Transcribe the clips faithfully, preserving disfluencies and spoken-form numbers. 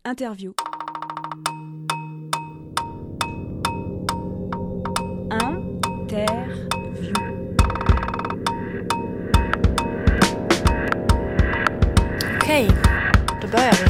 Interview. Interview. Okej, då börjar vi.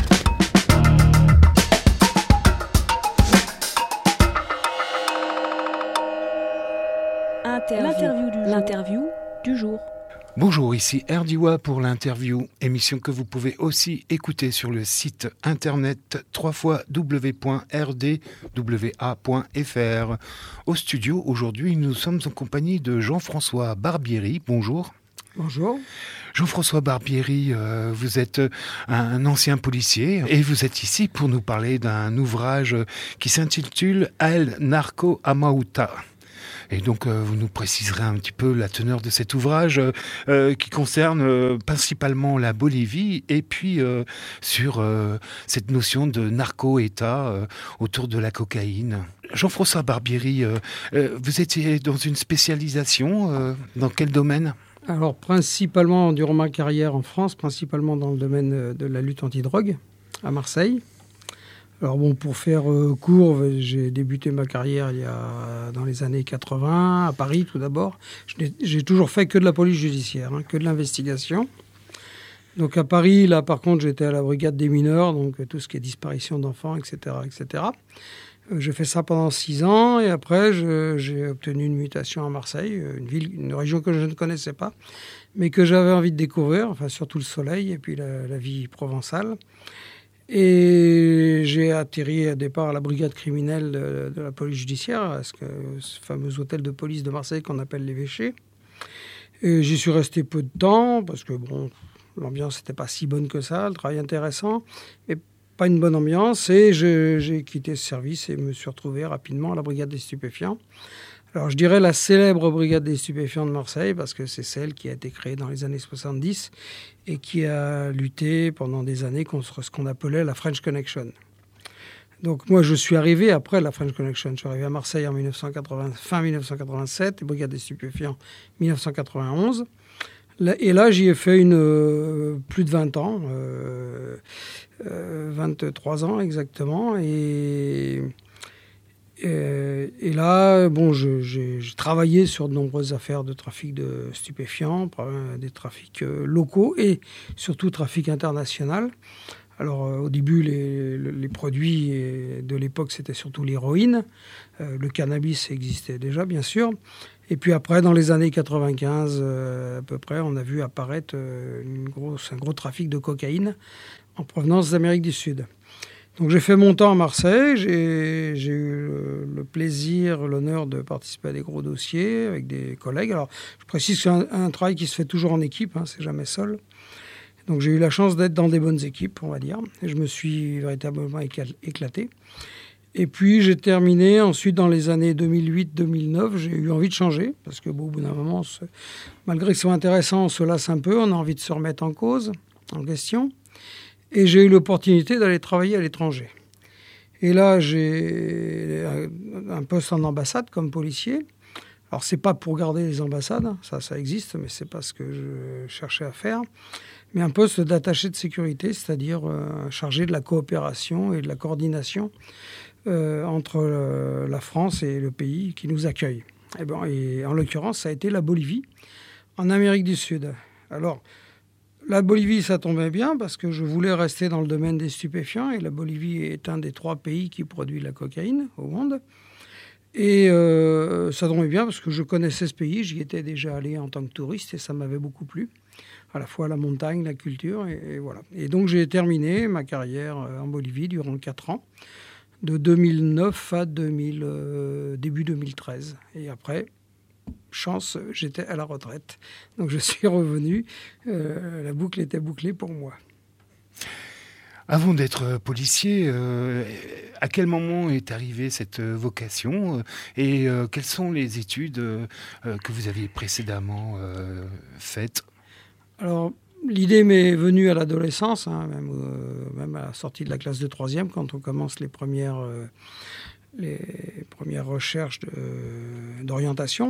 Interview. L'interview du jour. L'interview du jour. Bonjour, ici Erdiwa pour l'interview, émission que vous pouvez aussi écouter sur le site internet w w w point r d w a point f r. Au studio, aujourd'hui, nous sommes en compagnie de Jean-François Barbieri. Bonjour. Bonjour. Jean-François Barbieri, euh, vous êtes un ancien policier et vous êtes ici pour nous parler d'un ouvrage qui s'intitule « El Narco Amauta ». Et donc, euh, vous nous préciserez un petit peu la teneur de cet ouvrage euh, qui concerne euh, principalement la Bolivie et puis euh, sur euh, cette notion de narco-État euh, autour de la cocaïne. Jean-François Barbieri, euh, euh, vous étiez dans une spécialisation euh, dans quel domaine ? Alors, principalement, durant ma carrière en France, principalement dans le domaine de la lutte anti-drogue à Marseille. Alors bon, pour faire euh, court, j'ai débuté ma carrière il y a, dans les années quatre-vingts, à Paris tout d'abord. Je j'ai toujours fait que de la police judiciaire, hein, que de l'investigation. Donc à Paris, là par contre, j'étais à la brigade des mineurs, donc tout ce qui est disparition d'enfants, et cetera, et cetera. Euh, j'ai fait ça pendant six ans et après, je, j'ai obtenu une mutation à Marseille, une ville, une région que je ne connaissais pas, mais que j'avais envie de découvrir, enfin surtout le soleil et puis la, la vie provençale. Et j'ai atterri au départ à la brigade criminelle de, de la police judiciaire, à ce, que, ce fameux hôtel de police de Marseille qu'on appelle l'évêché. Et j'y suis resté peu de temps, parce que bon, l'ambiance n'était pas si bonne que ça, le travail intéressant, mais pas une bonne ambiance. Et je, j'ai quitté ce service et me suis retrouvé rapidement à la brigade des stupéfiants. Alors je dirais la célèbre brigade des stupéfiants de Marseille, parce que c'est celle qui a été créée dans les années soixante-dix et qui a lutté pendant des années contre ce qu'on appelait la French Connection. Donc moi je suis arrivé après la French Connection, je suis arrivé à Marseille en mille neuf cent quatre-vingts, fin mille neuf cent quatre-vingt-sept, et brigade des stupéfiants mille neuf cent quatre-vingt-onze. Et là j'y ai fait une, euh, plus de vingt ans, euh, euh, vingt-trois ans exactement, et... Et, et là, bon, je, j'ai, j'ai travaillé sur de nombreuses affaires de trafic de stupéfiants, des trafics locaux et surtout trafic international. Alors, euh, au début, les, les produits de l'époque, c'était surtout l'héroïne. Euh, le cannabis existait déjà, bien sûr. Et puis après, dans les années quatre-vingt-quinze, euh, à peu près, on a vu apparaître euh, une grosse, un gros trafic de cocaïne en provenance d'Amérique du Sud. Donc j'ai fait mon temps à Marseille, j'ai, j'ai eu le, le plaisir, l'honneur de participer à des gros dossiers avec des collègues. Alors je précise que c'est un, un travail qui se fait toujours en équipe, hein, c'est jamais seul. Donc j'ai eu la chance d'être dans des bonnes équipes, on va dire, et je me suis véritablement éclaté. Et puis j'ai terminé ensuite dans les années deux mille huit deux mille neuf, j'ai eu envie de changer, parce que bon, au bout d'un moment, malgré que ce soit intéressant, on se lasse un peu, on a envie de se remettre en cause, en question. Et j'ai eu l'opportunité d'aller travailler à l'étranger. Et là, j'ai un poste en ambassade comme policier. Alors, c'est pas pour garder les ambassades, ça, ça existe, mais c'est pas ce que je cherchais à faire. Mais un poste d'attaché de sécurité, c'est-à-dire euh, chargé de la coopération et de la coordination euh, entre euh, la France et le pays qui nous accueille. Et, bon, et en l'occurrence, ça a été la Bolivie, en Amérique du Sud. Alors, la Bolivie, ça tombait bien parce que je voulais rester dans le domaine des stupéfiants et la Bolivie est un des trois pays qui produit la cocaïne au monde. Et euh, ça tombait bien parce que je connaissais ce pays, j'y étais déjà allé en tant que touriste et ça m'avait beaucoup plu. À la fois la montagne, la culture, et, et voilà. Et donc j'ai terminé ma carrière en Bolivie durant quatre ans, de deux mille neuf à deux mille, euh, début deux mille treize. Et après... chance, j'étais à la retraite. Donc je suis revenu, euh, la boucle était bouclée pour moi. Avant d'être policier, euh, à quel moment est arrivée cette vocation et euh, quelles sont les études euh, que vous aviez précédemment euh, faites ? Alors, l'idée m'est venue à l'adolescence, hein, même, euh, même à la sortie de la classe de troisième, quand on commence les premières... Euh, les premières recherches de, d'orientation.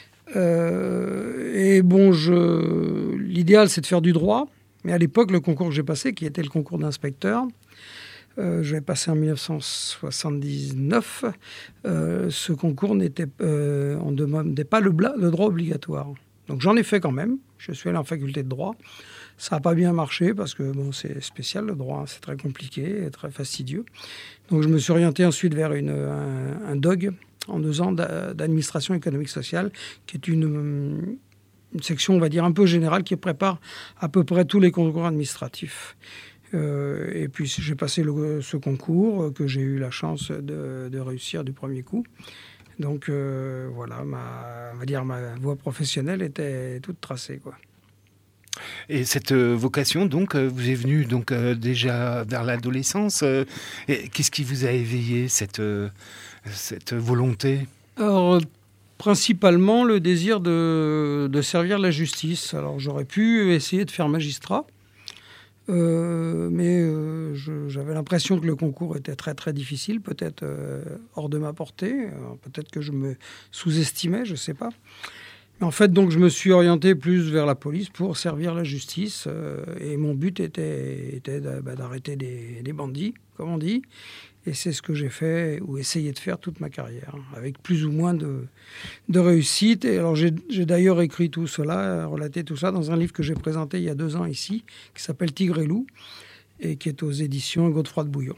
Euh, et bon, je, l'idéal, c'est de faire du droit. Mais à l'époque, le concours que j'ai passé, qui était le concours d'inspecteur, Euh, je l'ai passé en dix-neuf cent soixante-dix-neuf. Euh, ce concours n'était, euh, on ne demandait pas le, bla- le droit obligatoire. Donc j'en ai fait quand même. Je suis allé en faculté de droit. Ça n'a pas bien marché parce que bon, c'est spécial le droit, c'est très compliqué, très fastidieux. Donc je me suis orienté ensuite vers une, un, un D O G en deux ans d'administration économique sociale, qui est une, une section, on va dire, un peu générale, qui prépare à peu près tous les concours administratifs. Euh, et puis j'ai passé le, ce concours que j'ai eu la chance de, de réussir du premier coup. Donc euh, voilà, ma, on va dire ma voie professionnelle était toute tracée, quoi. Et cette euh, vocation, donc, euh, vous est venue donc, euh, déjà vers l'adolescence. Euh, et qu'est-ce qui vous a éveillé cette, euh, cette volonté ? Alors, principalement le désir de, de servir la justice. Alors, j'aurais pu essayer de faire magistrat, euh, mais euh, je, j'avais l'impression que le concours était très, très difficile, peut-être euh, hors de ma portée. Alors, peut-être que je me sous-estimais, je ne sais pas. En fait, donc, je me suis orienté plus vers la police pour servir la justice. Euh, et mon but était, était bah, d'arrêter des, des bandits, comme on dit. Et c'est ce que j'ai fait, ou essayé de faire toute ma carrière, avec plus ou moins de, de réussite. Et alors, j'ai, j'ai d'ailleurs écrit tout cela, relaté tout ça, dans un livre que j'ai présenté il y a deux ans ici, qui s'appelle Tigre et loup, et qui est aux éditions Godefroy-de-Bouillon.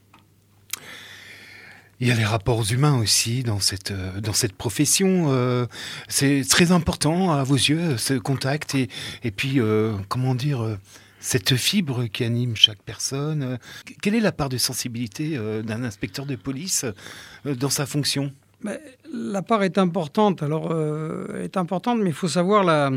Il y a les rapports humains aussi dans cette, dans cette profession. Euh, c'est très important à vos yeux, ce contact et, et puis, euh, comment dire, euh, cette fibre qui anime chaque personne. Quelle est la part de sensibilité euh, d'un inspecteur de police euh, dans sa fonction ? Ben, la part est importante. Alors, euh, elle est importante, mais il faut savoir la,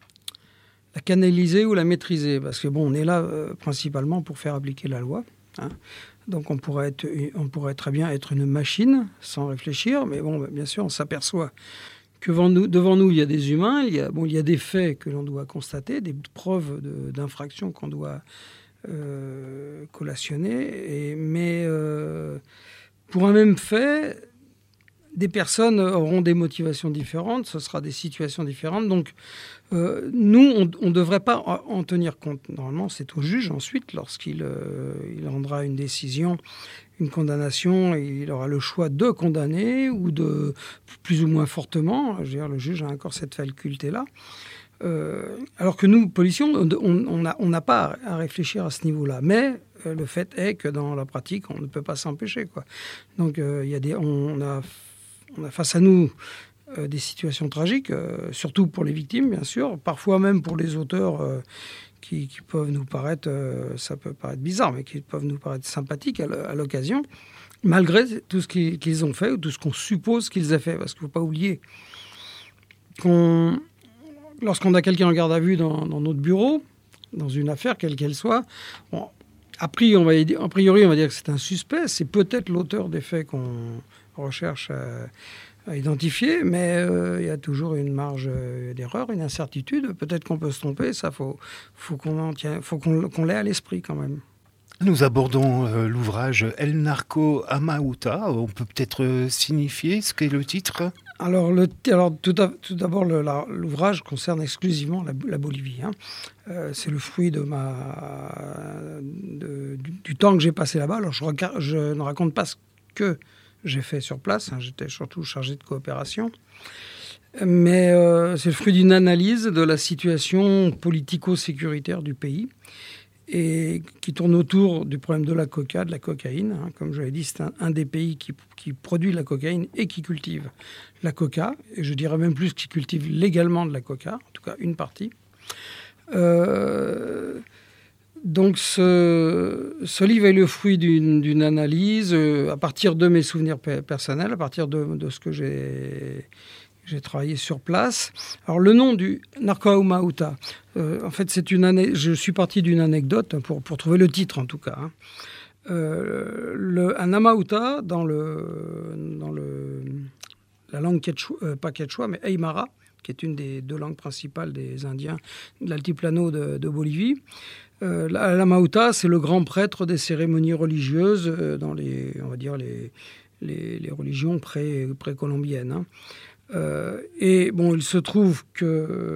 la canaliser ou la maîtriser. Parce que, bon, on est là euh, principalement pour faire appliquer la loi, hein. Donc on pourrait, être, on pourrait très bien être une machine sans réfléchir, mais bon, bien sûr, on s'aperçoit que devant nous, devant nous il y a des humains, il y a, bon, il y a des faits que l'on doit constater, des preuves de, d'infraction qu'on doit euh, collationner, et, mais euh, pour un même fait, des personnes auront des motivations différentes, ce sera des situations différentes, donc Euh, nous, on ne devrait pas en tenir compte. Normalement, c'est au juge ensuite, lorsqu'il euh, il rendra une décision, une condamnation, il aura le choix de condamner ou de plus ou moins fortement. Je veux dire, le juge a encore cette faculté-là. Euh, alors que nous, policiers, on n'a on n'a pas à réfléchir à ce niveau-là. Mais euh, le fait est que dans la pratique, on ne peut pas s'empêcher, quoi. Donc, euh, il y a des, on, a, on a face à nous Euh, des situations tragiques, euh, surtout pour les victimes, bien sûr, parfois même pour les auteurs euh, qui, qui peuvent nous paraître, euh, ça peut paraître bizarre, mais qui peuvent nous paraître sympathiques à l'occasion, malgré tout ce qu'ils, qu'ils ont fait ou tout ce qu'on suppose qu'ils aient fait. Parce qu'il ne faut pas oublier qu'on, lorsqu'on a quelqu'un en garde à vue dans, dans notre bureau, dans une affaire, quelle qu'elle soit, bon, a priori, on va, a priori, on va dire que c'est un suspect, c'est peut-être l'auteur des faits qu'on recherche euh, à identifier, mais euh, il y a toujours une marge euh, d'erreur, une incertitude. Peut-être qu'on peut se tromper, ça, faut, faut qu'on en tient, faut qu'on, qu'on l'ait à l'esprit quand même. Nous abordons euh, l'ouvrage El Narco Amauta. On peut peut-être euh, signifier ce qu'est le titre ? Alors, le, alors tout, à, tout d'abord, le, la, l'ouvrage concerne exclusivement la, la Bolivie. Hein. Euh, c'est le fruit de ma, de, du, du temps que j'ai passé là-bas. Alors, je, je ne raconte pas ce que j'ai fait sur place, hein, j'étais surtout chargé de coopération. Mais euh, c'est le fruit d'une analyse de la situation politico-sécuritaire du pays et qui tourne autour du problème de la coca, de la cocaïne. Hein. Comme je l'ai dit, c'est un, un des pays qui, qui produit la cocaïne et qui cultive la coca. Et je dirais même plus qui cultive légalement de la coca, en tout cas une partie. Euh... Donc ce, ce livre est le fruit d'une, d'une analyse euh, à partir de mes souvenirs pe- personnels, à partir de, de ce que j'ai, j'ai travaillé sur place. Alors le nom du Narco Amauta, euh, en fait c'est une année, je suis parti d'une anecdote pour, pour trouver le titre en tout cas. Hein. Euh, le, un Amauta dans, le, dans le, la langue quechua, euh, pas quechua mais aymara, qui est une des deux langues principales des Indiens de l'altiplano de, de Bolivie. Euh, L'Amauta, c'est le grand prêtre des cérémonies religieuses euh, dans les, on va dire les, les, les religions pré, précolombiennes. Hein. Euh, et bon, il se trouve que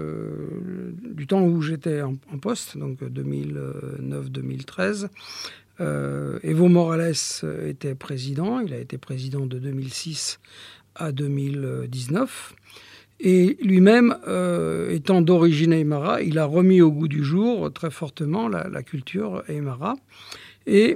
euh, du temps où j'étais en, en poste, donc deux mille neuf deux mille treize, Euh, Evo Morales était président. Il a été président de deux mille six à deux mille dix-neuf. Et lui-même, euh, étant d'origine aymara, il a remis au goût du jour très fortement la, la culture aymara. Et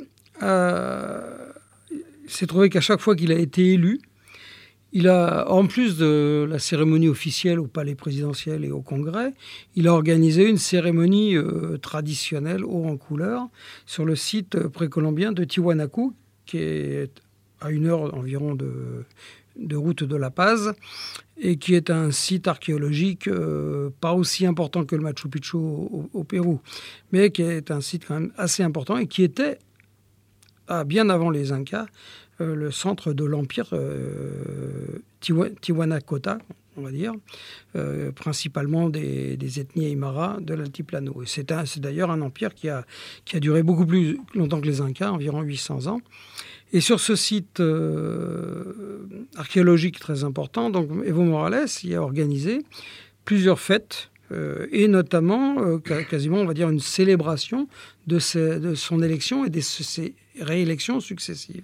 euh, il s'est trouvé qu'à chaque fois qu'il a été élu, il a, en plus de la cérémonie officielle au palais présidentiel et au Congrès, il a organisé une cérémonie euh, traditionnelle haut en couleur sur le site précolombien de Tiwanaku, qui est à une heure environ de... de route de La Paz, et qui est un site archéologique euh, pas aussi important que le Machu Picchu au, au Pérou, mais qui est un site quand même assez important et qui était, ah, bien avant les Incas, euh, le centre de l'empire euh, Tiwanacocha, on va dire, euh, principalement des, des ethnies Aymara de l'Altiplano. Et c'est, un, c'est d'ailleurs un empire qui a, qui a duré beaucoup plus longtemps que les Incas, environ huit cents ans. Et sur ce site euh, archéologique très important, donc Evo Morales y a organisé plusieurs fêtes, euh, et notamment euh, quasiment, on va dire, une célébration de, ses, de son élection et de ses réélections successives.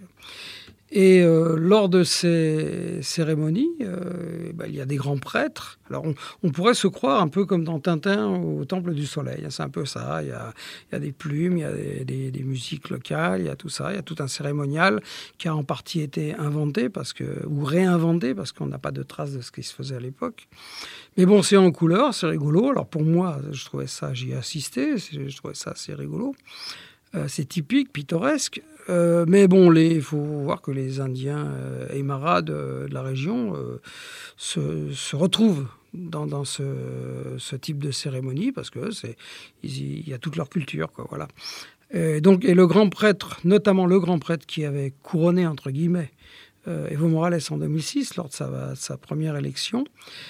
Et euh, lors de ces cérémonies, euh, bah, il y a des grands prêtres. Alors on, on pourrait se croire un peu comme dans Tintin au Temple du Soleil. C'est un peu ça. Il y a, il y a des plumes, il y a des, des, des musiques locales, il y a tout ça. Il y a tout un cérémonial qui a en partie été inventé parce que, ou réinventé parce qu'on n'a pas de traces de ce qui se faisait à l'époque. Mais bon, c'est en couleur, c'est rigolo. Alors pour moi, je trouvais ça, j'y ai assisté, je trouvais ça assez rigolo. Euh, c'est typique, pittoresque. Euh, mais bon, il faut voir que les Indiens euh, Aymara de, de la région euh, se, se retrouvent dans, dans ce, ce type de cérémonie parce que c'est, il y a toute leur culture, quoi, voilà. Et donc, et le grand prêtre, notamment le grand prêtre qui avait couronné, entre guillemets, euh, Evo Morales en deux mille six, lors de sa, sa première élection,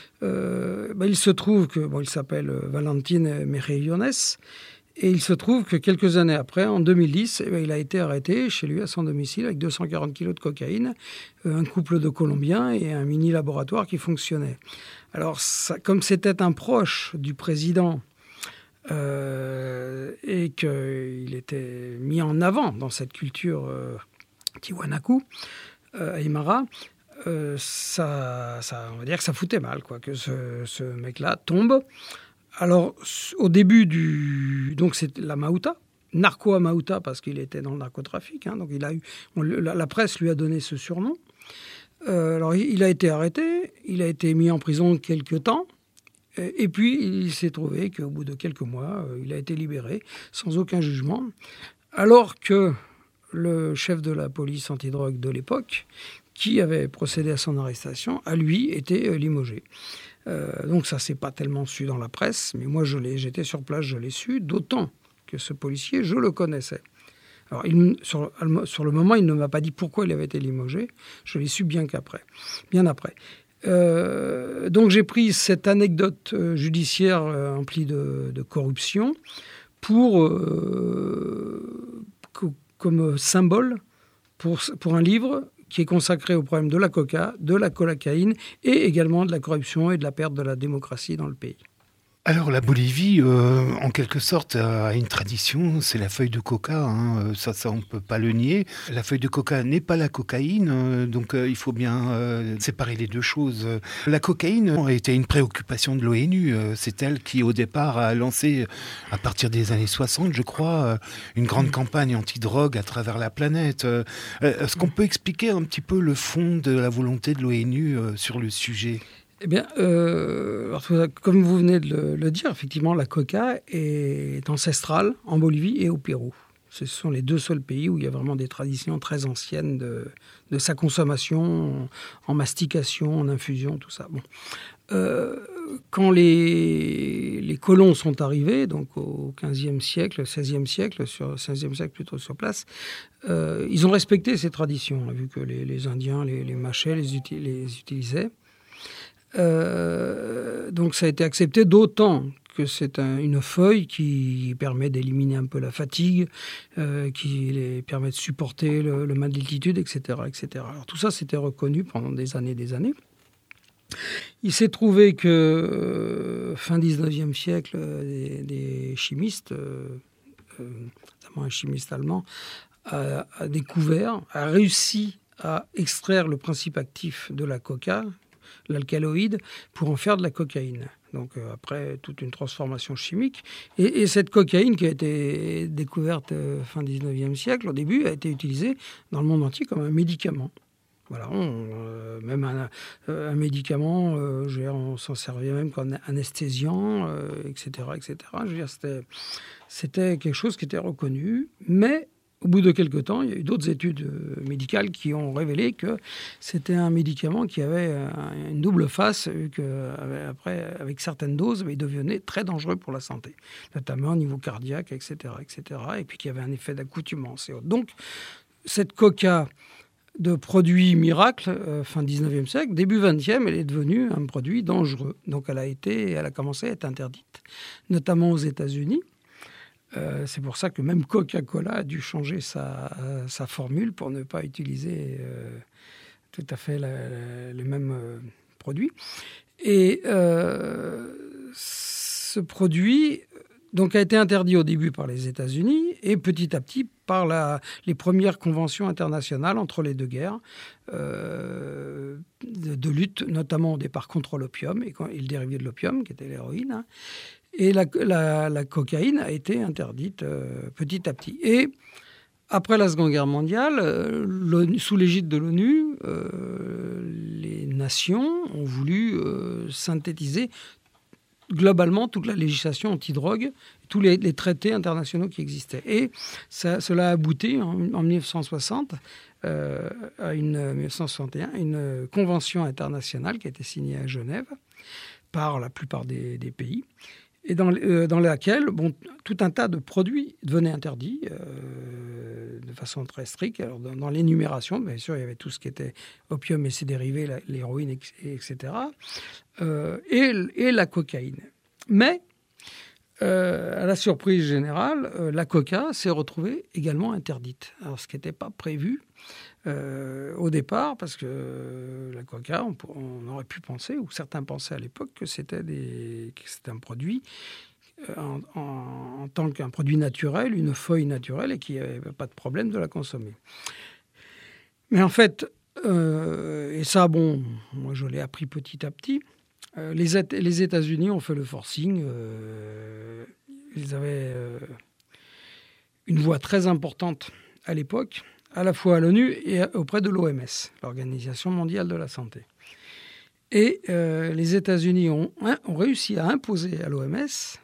euh, ben, il se trouve que, bon, il s'appelle Valentin Mejillones. Et il se trouve que quelques années après, en deux mille dix, eh bien, il a été arrêté chez lui à son domicile avec deux cent quarante kilos de cocaïne, euh, un couple de Colombiens et un mini-laboratoire qui fonctionnait. Alors, ça, comme c'était un proche du président euh, et qu'il était mis en avant dans cette culture euh, Tiwanaku, euh, Aymara, euh, ça, ça, on va dire que ça foutait mal, quoi, que ce, ce mec-là tombe. Alors, au début du... Donc, c'est la Maouta, Narco Amauta, parce qu'il était dans le narcotrafic. Hein, donc, il a eu... On, la, la presse lui a donné ce surnom. Euh, alors, il a été arrêté, il a été mis en prison quelques temps. Et, et puis, il s'est trouvé qu'au bout de quelques mois, euh, il a été libéré sans aucun jugement. Alors que le chef de la police antidrogue de l'époque, qui avait procédé à son arrestation, a lui été euh, limogé. Euh, donc ça, c'est pas tellement su dans la presse, mais moi, je l'ai, j'étais sur place, je l'ai su, d'autant que ce policier, je le connaissais. Alors, il, sur, sur le moment, il ne m'a pas dit pourquoi il avait été limogé, je l'ai su bien qu'après, bien après. Euh, donc j'ai pris cette anecdote euh, judiciaire euh, emplie de, de corruption pour, euh, co- comme symbole pour, pour un livre qui est consacré au problème de la coca, de la cocaïne et également de la corruption et de la perte de la démocratie dans le pays. Alors la Bolivie, euh, en quelque sorte, a une tradition, c'est la feuille de coca, hein, ça, ça on ne peut pas le nier. La feuille de coca n'est pas la cocaïne, euh, donc euh, il faut bien euh, séparer les deux choses. La cocaïne a été une préoccupation de l'ONU, euh, c'est elle qui au départ a lancé, à partir des années soixante je crois, euh, une grande campagne anti-drogue à travers la planète. Euh, est-ce qu'on peut expliquer un petit peu le fond de la volonté de l'ONU euh, sur le sujet ? Eh bien, euh, alors, comme vous venez de le, le dire, effectivement, la coca est ancestrale en Bolivie et au Pérou. Ce sont les deux seuls pays où il y a vraiment des traditions très anciennes de, de sa consommation, en, en mastication, en infusion, tout ça. Bon. Euh, quand les, les colons sont arrivés, donc au quinzième siècle, seizième siècle, sur seizième siècle plutôt sur place, euh, ils ont respecté ces traditions, vu que les, les Indiens les, les mâchaient, les, uti- les utilisaient. Euh, donc ça a été accepté, d'autant que c'est un, une feuille qui permet d'éliminer un peu la fatigue, euh, qui les permet de supporter le, le mal d'altitude, et cetera, et cetera. Alors tout ça, c'était reconnu pendant des années et des années. Il s'est trouvé que, euh, fin dix-neuvième siècle, des, des chimistes, euh, euh, notamment un chimiste allemand, a, a découvert, a réussi à extraire le principe actif de la coca, l'alcaloïde, pour en faire de la cocaïne. Donc euh, après, toute une transformation chimique. Et, et cette cocaïne qui a été découverte euh, fin dix-neuvième siècle, au début, a été utilisée dans le monde entier comme un médicament. Voilà, on, euh, même un, un médicament, euh, je veux dire, on s'en servait même comme anesthésiant, euh, et cetera, et cetera. Je veux dire, c'était, c'était quelque chose qui était reconnu, mais au bout de quelques temps, il y a eu d'autres études médicales qui ont révélé que c'était un médicament qui avait une double face, vu qu'après, avec certaines doses, il devenait très dangereux pour la santé, notamment au niveau cardiaque, et cetera, et cetera, et puis qu'il y avait un effet d'accoutumance et autres. Donc, cette coca de produit miracle, euh, fin dix-neuvième siècle, début vingtième, elle est devenue un produit dangereux. Donc, elle a été, elle a commencé à être interdite, notamment aux États-Unis. Euh, c'est pour ça que même Coca-Cola a dû changer sa, euh, sa formule pour ne pas utiliser euh, tout à fait la, la, les mêmes euh, produits. Et euh, ce produit donc, a été interdit au début par les États-Unis et petit à petit par la, les premières conventions internationales entre les deux guerres euh, de, de lutte, notamment au départ contre l'opium et, et le dérivé de l'opium, qui était l'héroïne. Hein. Et la, la, la cocaïne a été interdite euh, petit à petit. Et après la Seconde Guerre mondiale, euh, sous l'égide de l'ONU, euh, les nations ont voulu euh, synthétiser globalement toute la législation antidrogue, tous les, les traités internationaux qui existaient. Et ça, cela a abouti en, en dix-neuf cent soixante euh, à une, dix-neuf cent soixante et un, une convention internationale qui a été signée à Genève par la plupart des, des pays, et dans, euh, dans laquelle bon, tout un tas de produits devenaient interdits euh, de façon très stricte. Alors, dans, dans l'énumération, bien sûr, il y avait tout ce qui était opium et ses dérivés, la, l'héroïne, et cetera, euh, et, et la cocaïne. Mais, euh, à la surprise générale, euh, la coca s'est retrouvée également interdite. Alors, ce qui n'était pas prévu euh, au départ, parce que euh, la coca, on, on aurait pu penser, ou certains pensaient à l'époque, que c'était, des, que c'était un produit euh, en, en, en tant qu'un produit naturel, une feuille naturelle, et qu'il n'y avait pas de problème de la consommer. Mais en fait, euh, et ça, bon, moi je l'ai appris petit à petit, euh, les, les États-Unis ont fait le forcing. Euh, ils avaient euh, une voix très importante à l'époque, à la fois à l'ONU et auprès de l'O M S, l'Organisation mondiale de la santé. Et euh, les États-Unis ont, hein, ont réussi à imposer à l'O M S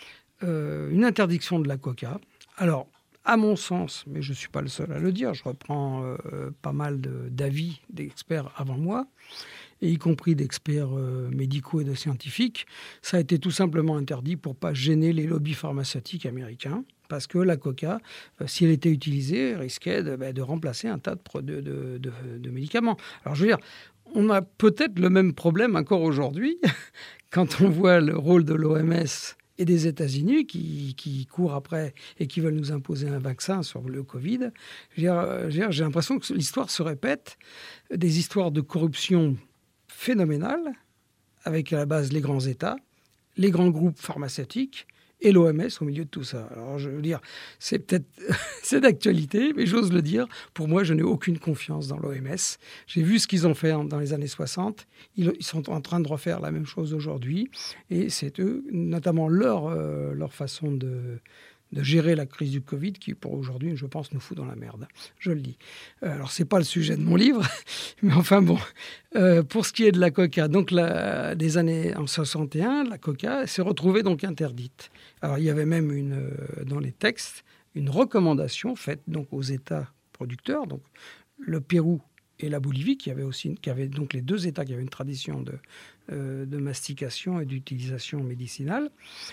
euh, une interdiction de la coca. Alors, à mon sens, mais je ne suis pas le seul à le dire, je reprends euh, pas mal de, d'avis d'experts avant moi, et y compris d'experts euh, médicaux et de scientifiques, ça a été tout simplement interdit pour ne pas gêner les lobbies pharmaceutiques américains, parce que la coca, euh, si elle était utilisée, risquait de, bah, de remplacer un tas de, de, de, de, de médicaments. Alors je veux dire, on a peut-être le même problème encore aujourd'hui, quand on voit le rôle de l'O M S et des États-Unis qui, qui courent après et qui veulent nous imposer un vaccin sur le Covid. Je veux dire, je veux dire, j'ai l'impression que l'histoire se répète, des histoires de corruption phénoménales, avec à la base les grands États, les grands groupes pharmaceutiques et l'O M S au milieu de tout ça. Alors, je veux dire, c'est peut-être c'est d'actualité, mais j'ose le dire, pour moi, je n'ai aucune confiance dans l'O M S. J'ai vu ce qu'ils ont fait dans les années soixante. Ils, ils sont en train de refaire la même chose aujourd'hui. Et c'est eux, notamment leur, euh, leur façon de, de gérer la crise du Covid qui, pour aujourd'hui, je pense, nous fout dans la merde. Je le dis. Alors, ce n'est pas le sujet de mon livre, mais enfin bon. Euh, pour ce qui est de la coca, donc la, des années en soixante et un, la coca s'est retrouvée donc interdite. Alors, il y avait même une, euh, dans les textes une recommandation faite donc aux États producteurs, donc le Pérou et la Bolivie, qui avaient aussi, qui avaient donc les deux États qui avaient une tradition de, euh, de mastication et d'utilisation médicinale.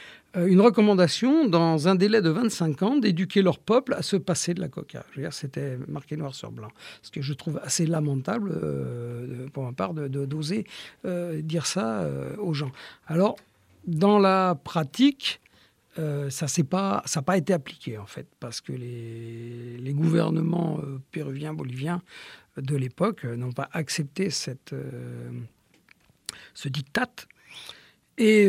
Une recommandation, dans un délai de vingt-cinq ans, d'éduquer leur peuple à se passer de la coca. Je veux dire, c'était marqué noir sur blanc. Ce que je trouve assez lamentable, euh, pour ma part, de, de, d'oser euh, dire ça euh, aux gens. Alors, dans la pratique, euh, ça n'a pas, ça pas été appliqué, en fait, parce que les, les gouvernements euh, péruviens, boliviens de l'époque euh, n'ont pas accepté cette, euh, ce diktat. Et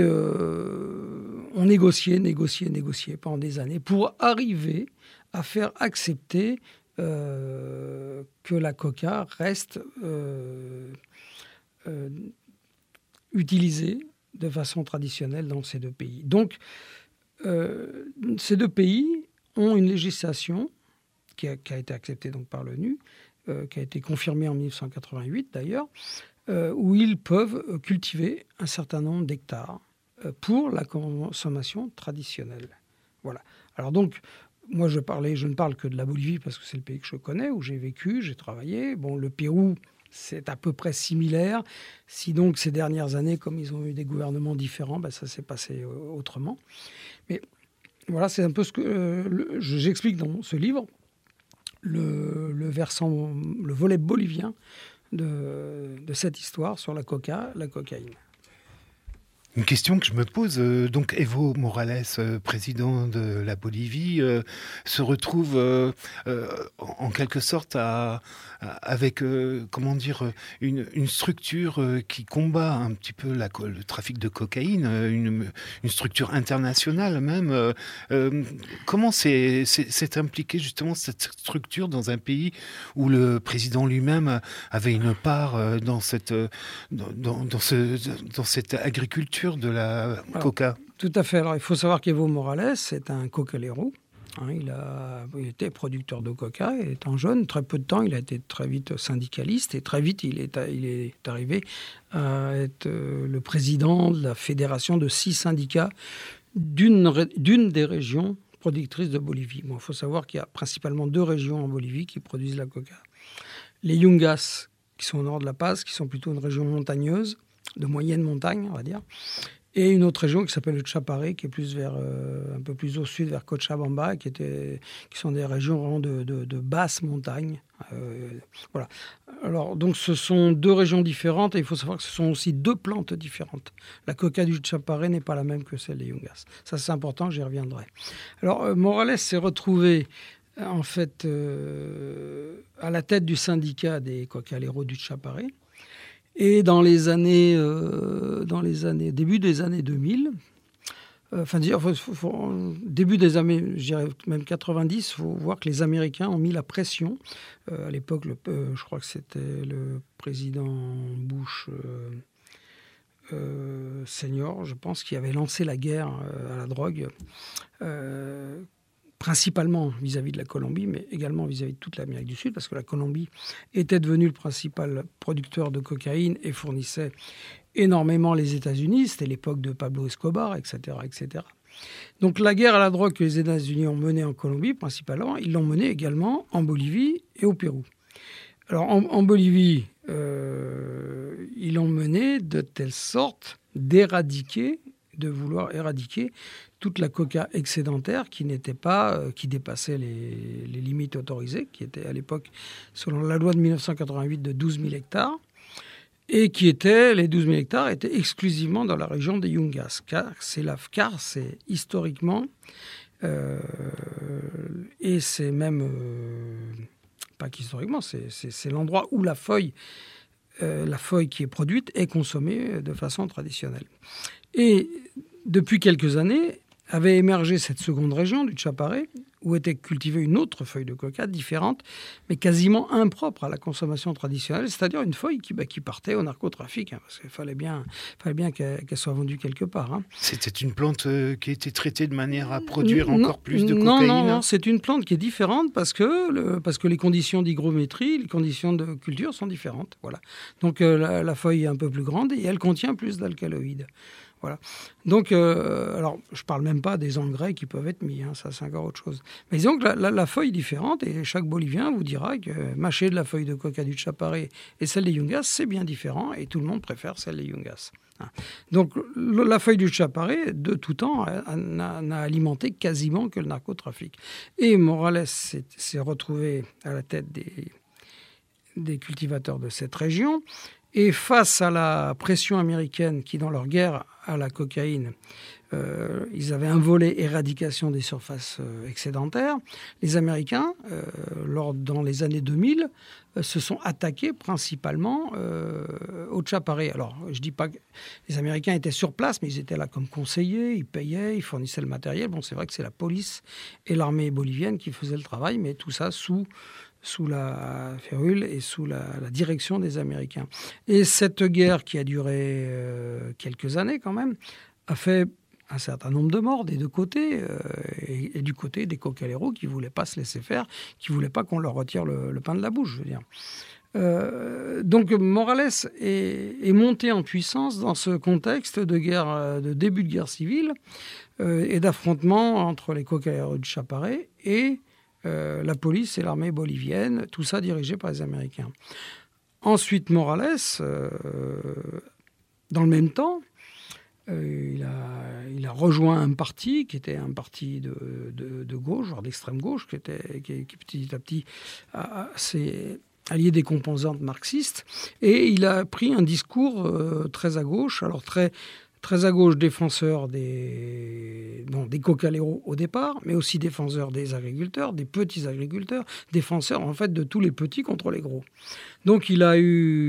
euh, on négociait, négociait, négociait pendant des années pour arriver à faire accepter euh, que la coca reste euh, euh, utilisée de façon traditionnelle dans ces deux pays. Donc, euh, ces deux pays ont une législation qui a, qui a été acceptée donc par l'ONU, euh, qui a été confirmée en dix-neuf cent quatre-vingt-huit d'ailleurs, euh, où ils peuvent cultiver un certain nombre d'hectares euh, pour la consommation traditionnelle. Voilà. Alors donc, moi je parlais, je ne parle que de la Bolivie parce que c'est le pays que je connais, où j'ai vécu, j'ai travaillé. Bon, le Pérou, c'est à peu près similaire. Si donc ces dernières années, comme ils ont eu des gouvernements différents, ben, ça s'est passé autrement. Mais voilà, c'est un peu ce que euh, le, j'explique dans ce livre, le, le versant, le volet bolivien de, de cette histoire sur la coca, la cocaïne. Une question que je me pose, euh, donc Evo Morales, euh, président de la Bolivie, euh, se retrouve euh, euh, en quelque sorte à, à, avec, euh, comment dire, une, une structure euh, qui combat un petit peu la, le trafic de cocaïne, une, une structure internationale même. Euh, euh, comment c'est, c'est, c'est impliqué justement cette structure dans un pays où le président lui-même avait une part dans cette, dans, dans, dans, ce, dans cette agriculture de la coca? Alors, tout à fait. Alors, il faut savoir qu'Evo Morales est un cocalero. Hein, il, a, il était producteur de coca. Et étant jeune, très peu de temps, il a été très vite syndicaliste. Et très vite, il est, il est arrivé à être le président de la fédération de six syndicats d'une, d'une des régions productrices de Bolivie. Bon, il faut savoir qu'il y a principalement deux régions en Bolivie qui produisent la coca. Les Yungas, qui sont au nord de La Paz, qui sont plutôt une région montagneuse, de moyenne montagne, on va dire, et une autre région qui s'appelle le Chapare, qui est plus vers, euh, un peu plus au sud, vers Cochabamba, qui, était, qui sont des régions vraiment de, de, de basse montagne. Euh, voilà. Alors, donc, ce sont deux régions différentes, et il faut savoir que ce sont aussi deux plantes différentes. La coca du Chapare n'est pas la même que celle des Yungas. Ça, c'est important, j'y reviendrai. Alors, euh, Morales s'est retrouvé en fait euh, à la tête du syndicat des cocaleros du Chapare. Et dans les années, euh, dans les années, début des années deux mille, euh, enfin, dire, faut, faut, faut, début des années, je dirais même quatre-vingt-dix, il faut voir que les Américains ont mis la pression. Euh, à l'époque, le, euh, je crois que c'était le président Bush euh, euh, senior, je pense, qui avait lancé la guerre euh, à la drogue. Euh, principalement vis-à-vis de la Colombie, mais également vis-à-vis de toute l'Amérique du Sud, parce que la Colombie était devenue le principal producteur de cocaïne et fournissait énormément les États-Unis. C'était l'époque de Pablo Escobar, et cetera, et cetera. Donc la guerre à la drogue que les États-Unis ont menée en Colombie, principalement, ils l'ont menée également en Bolivie et au Pérou. Alors en, en Bolivie, euh, ils l'ont menée de telle sorte d'éradiquer, de vouloir éradiquer toute la coca excédentaire qui n'était pas, euh, qui dépassait les, les limites autorisées, qui était à l'époque, selon la loi de dix-neuf cent quatre-vingt-huit, de douze mille hectares, et qui étaient, les douze mille hectares étaient exclusivement dans la région des Yungas, car c'est, la, car c'est historiquement, euh, et c'est même, euh, pas qu'historiquement, c'est, c'est, c'est l'endroit où la feuille, euh, la feuille qui est produite est consommée de façon traditionnelle. Et depuis quelques années, avait émergé cette seconde région du Chapare, où était cultivée une autre feuille de coca différente, mais quasiment impropre à la consommation traditionnelle, c'est-à-dire une feuille qui, bah, qui partait au narcotrafic, hein, parce qu'il fallait bien, fallait bien qu'elle, qu'elle soit vendue quelque part. Hein. C'était une plante euh, qui était traitée de manière à produire non, encore plus de non, cocaïne? Non, non, c'est une plante qui est différente parce que, le, parce que les conditions d'hygrométrie, les conditions de culture sont différentes. Voilà. Donc euh, la, la feuille est un peu plus grande et elle contient plus d'alcaloïdes. Voilà. Donc, euh, alors, je ne parle même pas des engrais qui peuvent être mis, hein, ça c'est encore autre chose. Mais disons que la, la, la feuille est différente et chaque Bolivien vous dira que mâcher de la feuille de coca du Chapare et celle des Yungas, c'est bien différent et tout le monde préfère celle des Yungas. Hein. Donc, le, la feuille du Chapare, de tout temps, n'a, n'a alimenté quasiment que le narcotrafic. Et Morales s'est, s'est retrouvé à la tête des, des cultivateurs de cette région. Et face à la pression américaine qui, dans leur guerre à la cocaïne, Euh, ils avaient un volet éradication des surfaces euh, excédentaires. Les Américains, euh, lors, dans les années deux mille, euh, se sont attaqués principalement euh, au Tchaparé. Alors, je ne dis pas que les Américains étaient sur place, mais ils étaient là comme conseillers, ils payaient, ils fournissaient le matériel. Bon, c'est vrai que c'est la police et l'armée bolivienne qui faisaient le travail, mais tout ça sous... sous la férule et sous la, la direction des Américains. Et cette guerre, qui a duré euh, quelques années quand même, a fait un certain nombre de morts des deux côtés, euh, et, et du côté des cocaleros qui ne voulaient pas se laisser faire, qui ne voulaient pas qu'on leur retire le, le pain de la bouche, je veux dire. Euh, donc Morales est, est monté en puissance dans ce contexte de guerre, de début de guerre civile euh, et d'affrontement entre les cocaleros du Tchaparé et Euh, la police et l'armée bolivienne, tout ça dirigé par les Américains. Ensuite, Morales, euh, dans le même temps, euh, il, a, il a rejoint un parti qui était un parti de, de, de gauche, voire d'extrême gauche, qui, était, qui, qui petit à petit a, a, s'est allié des composantes marxistes, et il a pris un discours euh, très à gauche, alors très... Très à gauche, défenseur des, bon, des cocaleros au départ, mais aussi défenseur des agriculteurs, des petits agriculteurs, défenseur en fait de tous les petits contre les gros. Donc il a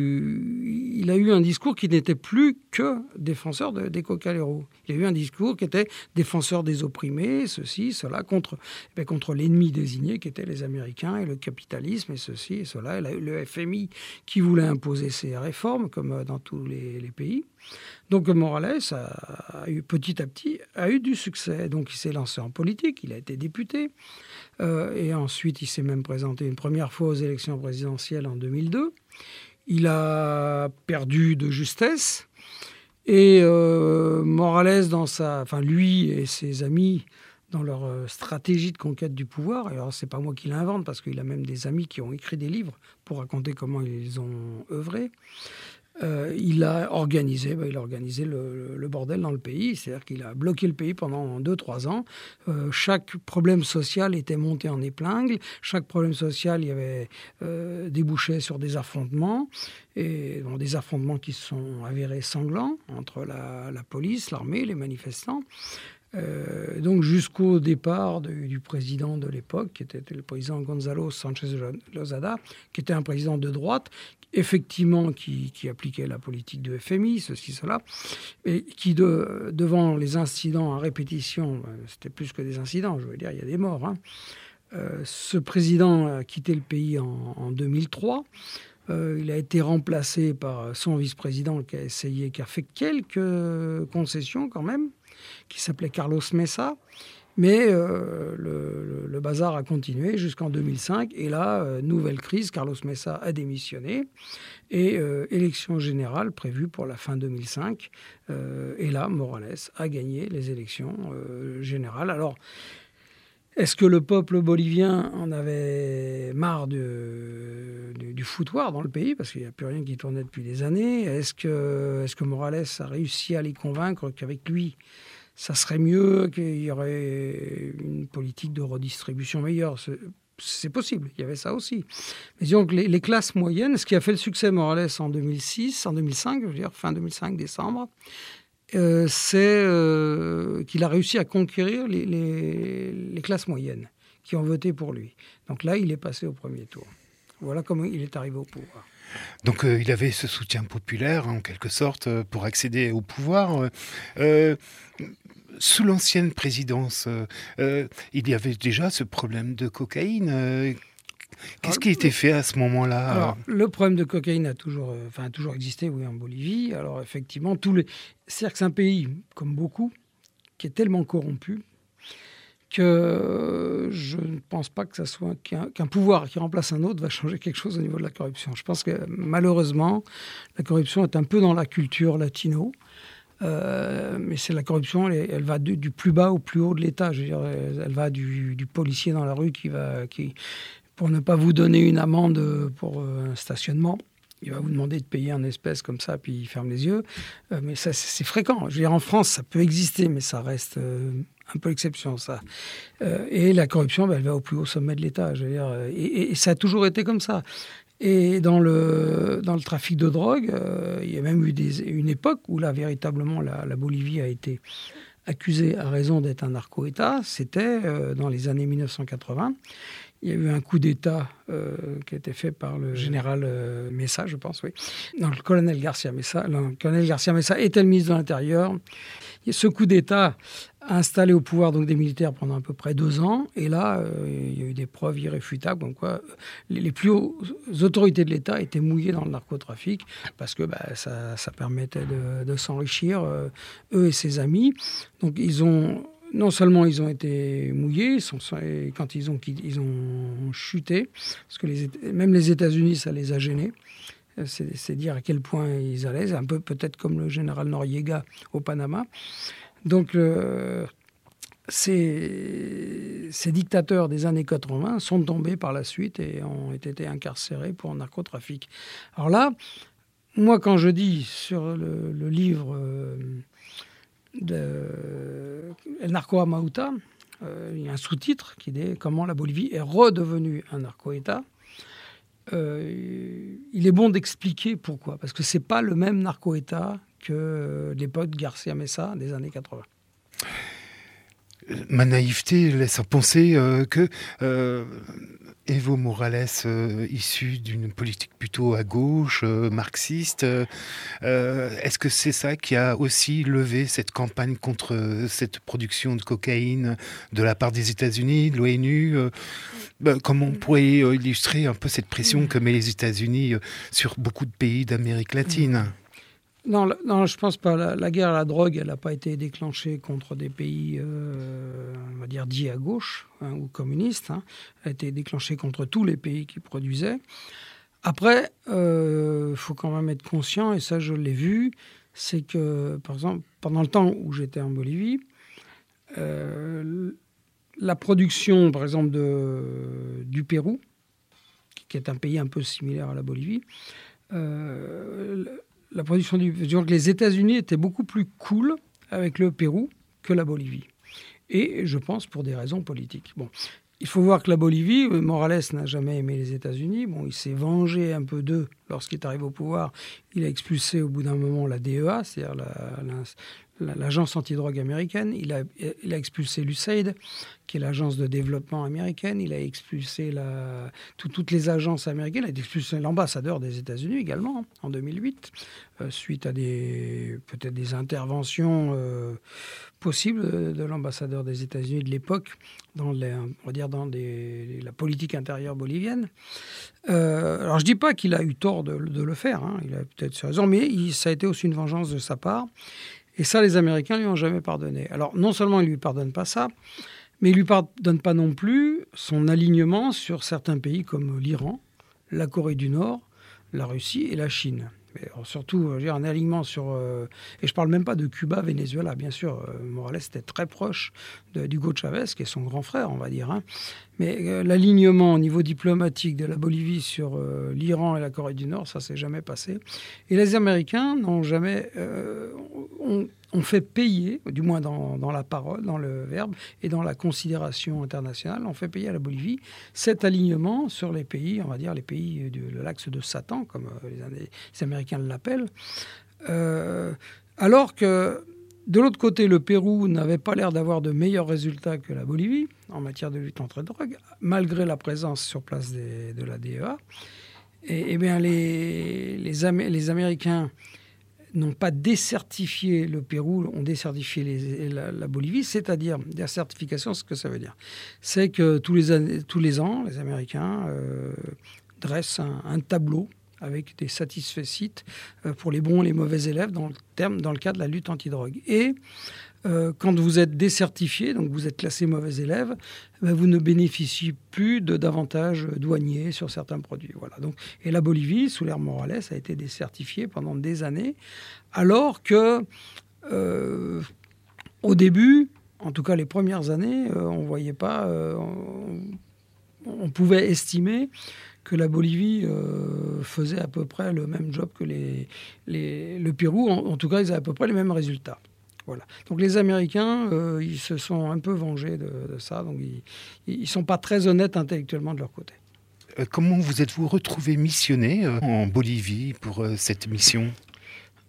eu, il a eu un discours qui n'était plus que défenseur de, des cocaleros. Il a eu un discours qui était défenseur des opprimés, ceci, cela, contre, eh bien, contre l'ennemi désigné qui étaient les Américains et le capitalisme et ceci et cela. Il a eu le F M I qui voulait imposer ses réformes, comme dans tous les, les pays. Donc Morales a, a eu petit à petit a eu du succès. Donc il s'est lancé en politique, il a été député. Euh, et ensuite, il s'est même présenté une première fois aux élections présidentielles en deux mille deux. Il a perdu de justesse. Et euh, Morales, dans sa, enfin lui et ses amis, dans leur stratégie de conquête du pouvoir, et alors c'est pas moi qui l'invente, parce qu'il a même des amis qui ont écrit des livres pour raconter comment ils ont œuvré. Euh, il a organisé, ben, il a organisé le, le bordel dans le pays, c'est-à-dire qu'il a bloqué le pays pendant deux trois ans. Euh, chaque problème social était monté en épingle, chaque problème social, il y avait euh, débouché sur des affrontements, et bon, des affrontements qui se sont avérés sanglants entre la, la police, l'armée, les manifestants. Euh, donc jusqu'au départ de, du président de l'époque, qui était le président Gonzalo Sánchez Lozada, qui était un président de droite, effectivement qui, qui appliquait la politique de F M I, ceci, cela, et qui, de, devant les incidents à répétition, c'était plus que des incidents, je veux dire, il y a des morts, hein. Euh, ce président a quitté le pays en, en deux mille trois. Euh, il a été remplacé par son vice-président qui a essayé, qui a fait quelques concessions quand même, qui s'appelait Carlos Mesa. Mais euh, le, le, le bazar a continué jusqu'en deux mille cinq. Et là, euh, nouvelle crise, Carlos Mesa a démissionné. Et euh, élection générale prévue pour la fin deux mille cinq. Euh, et là, Morales a gagné les élections euh, générales. Alors, est-ce que le peuple bolivien en avait marre du, du, du foutoir dans le pays, parce qu'il n'y a plus rien qui tournait depuis des années? Est-ce que, est-ce que Morales a réussi à les convaincre qu'avec lui, ça serait mieux, qu'il y aurait une politique de redistribution meilleure? C'est, c'est possible, il y avait ça aussi. Mais disons que les, les classes moyennes, ce qui a fait le succès Morales en deux mille six, en deux mille cinq, je veux dire fin deux mille cinq, décembre, Euh, c'est euh, qu'il a réussi à conquérir les, les, les classes moyennes qui ont voté pour lui. Donc là, il est passé au premier tour. Voilà comment il est arrivé au pouvoir. Donc euh, il avait ce soutien populaire, en quelque sorte, pour accéder au pouvoir. Euh, sous l'ancienne présidence, euh, il y avait déjà ce problème de cocaïne. Euh, Qu'est-ce qui a été fait à ce moment-là? Alors, le problème de cocaïne a toujours, euh, enfin, a toujours existé, oui, en Bolivie. Alors, effectivement, tous les... c'est-à-dire que c'est un pays, comme beaucoup, qui est tellement corrompu que je ne pense pas que ça soit qu'un, qu'un pouvoir qui remplace un autre va changer quelque chose au niveau de la corruption. Je pense que, malheureusement, la corruption est un peu dans la culture latino. Euh, mais c'est la corruption, elle, elle va du, du plus bas au plus haut de l'État. Je veux dire, elle, elle va du, du policier dans la rue qui va... Qui, pour ne pas vous donner une amende pour un stationnement, il va vous demander de payer en espèces comme ça, puis il ferme les yeux. Euh, mais ça, c'est, c'est fréquent. Je veux dire, en France, ça peut exister, mais ça reste euh, un peu l'exception, ça. Euh, et la corruption, ben, elle va au plus haut sommet de l'État. Je veux dire, et, et, et ça a toujours été comme ça. Et dans le, dans le trafic de drogue, euh, il y a même eu des, une époque où là, véritablement, la, la Bolivie a été accusé à raison d'être un narco-État, c'était euh, dans les années mille neuf cent quatre-vingts. Il y a eu un coup d'État euh, qui a été fait par le général euh, Mesa, je pense, oui. Non, le colonel Garcia Mesa. Le colonel Garcia Mesa était le ministre de l'Intérieur. Et ce coup d'État a installé au pouvoir donc, des militaires pendant à peu près deux ans. Et là, euh, il y a eu des preuves irréfutables comme quoi les, les plus hautes autorités de l'État étaient mouillées dans le narcotrafic parce que bah, ça, ça permettait de, de s'enrichir, euh, eux et ses amis. Donc, ils ont... Non seulement ils ont été mouillés, ils sont, quand ils ont, ils ont chuté, parce que les, même les États-Unis, ça les a gênés. C'est, c'est dire à quel point ils allaient. C'est un peu peut-être comme le général Noriega au Panama. Donc, euh, ces, ces dictateurs des années quatre-vingts sont tombés par la suite et ont été incarcérés pour narcotrafic. Alors là, moi, quand je dis sur le, le livre... Euh, de El Narco Amauta, euh, il y a un sous-titre qui dit « Comment la Bolivie est redevenue un narco-État ». Euh, il est bon d'expliquer pourquoi, parce que ce n'est pas le même narco-État que l'époque Garcia Mesa des années quatre-vingts. Ma naïveté laisse à penser euh, que euh, Evo Morales, euh, issu d'une politique plutôt à gauche, euh, marxiste, euh, est-ce que c'est ça qui a aussi levé cette campagne contre cette production de cocaïne de la part des États-Unis, de l'ONU euh, ben, Comment on pourrait illustrer un peu cette pression que met les États-Unis sur beaucoup de pays d'Amérique latine ? Non, non, je pense pas. La, la guerre à la drogue, elle n'a pas été déclenchée contre des pays, euh, on va dire, dits à gauche hein, ou communistes. Hein. Elle a été déclenchée contre tous les pays qui produisaient. Après, il euh, faut quand même être conscient, et ça je l'ai vu, c'est que, par exemple, pendant le temps où j'étais en Bolivie, euh, la production, par exemple, de, du Pérou, qui est un pays un peu similaire à la Bolivie, euh, la production du... Donc les États-Unis étaient beaucoup plus cool avec le Pérou que la Bolivie. Et je pense pour des raisons politiques. Bon, il faut voir que la Bolivie, Morales n'a jamais aimé les États-Unis. Bon, il s'est vengé un peu d'eux lorsqu'il est arrivé au pouvoir. Il a expulsé au bout d'un moment la D E A, c'est-à-dire la, la, l'agence antidrogue américaine. Il a, il a expulsé l'U S A I D, qui est l'agence de développement américaine. Il a expulsé la, tout, toutes les agences américaines. Il a expulsé l'ambassadeur des États-Unis également, en deux mille huit, euh, suite à des, peut-être des interventions euh, possibles de, de l'ambassadeur des États-Unis de l'époque dans, les, on va dire dans des, la politique intérieure bolivienne. Euh, alors, je ne dis pas qu'il a eu tort de, de le faire. Hein. Il a peut-être raison, mais il, ça a été aussi une vengeance de sa part. Et ça, les Américains ne lui ont jamais pardonné. Alors, non seulement ils ne lui pardonnent pas ça, mais ils ne lui pardonnent pas non plus son alignement sur certains pays comme l'Iran, la Corée du Nord, la Russie et la Chine. Mais alors, surtout, je veux dire, un alignement sur... Euh, et je ne parle même pas de Cuba, Venezuela. Bien sûr, euh, Morales était très proche de, d'Hugo Chavez, qui est son grand frère, on va dire. Hein. Mais euh, l'alignement au niveau diplomatique de la Bolivie sur euh, l'Iran et la Corée du Nord, ça ne s'est jamais passé. Et les Américains n'ont jamais... Euh, ont, ont fait payer, du moins dans, dans la parole, dans le verbe, et dans la considération internationale, ont fait payer à la Bolivie cet alignement sur les pays, on va dire, les pays de, de l'axe de Satan, comme les, les Américains l'appellent. Euh, alors que, de l'autre côté, le Pérou n'avait pas l'air d'avoir de meilleurs résultats que la Bolivie en matière de lutte contre la drogue, malgré la présence sur place des, de la D E A. Et, et bien, les, les, Am- les Américains n'ont pas décertifié le Pérou, ont décertifié les, la, la Bolivie, c'est-à-dire, décertification, ce que ça veut dire, c'est que tous les, années, tous les ans, les Américains euh, dressent un, un tableau avec des satisfecit euh, pour les bons et les mauvais élèves dans le, terme, dans le cadre de la lutte antidrogue. Et euh, quand vous êtes décertifié, donc vous êtes classé mauvais élève, ben vous ne bénéficiez plus de d'avantages douaniers sur certains produits. Voilà. Donc, et la Bolivie, sous l'ère Morales, a été décertifiée pendant des années, alors que, euh, au début, en tout cas les premières années, euh, on voyait pas, euh, on, on pouvait estimer que la Bolivie euh, faisait à peu près le même job que les, les, le Pérou. En, en tout cas, ils avaient à peu près les mêmes résultats. Voilà. Donc les Américains, euh, ils se sont un peu vengés de, de ça. Donc ils ne sont pas très honnêtes intellectuellement de leur côté. Euh, comment vous êtes-vous retrouvé missionné euh, en Bolivie pour euh, cette mission ?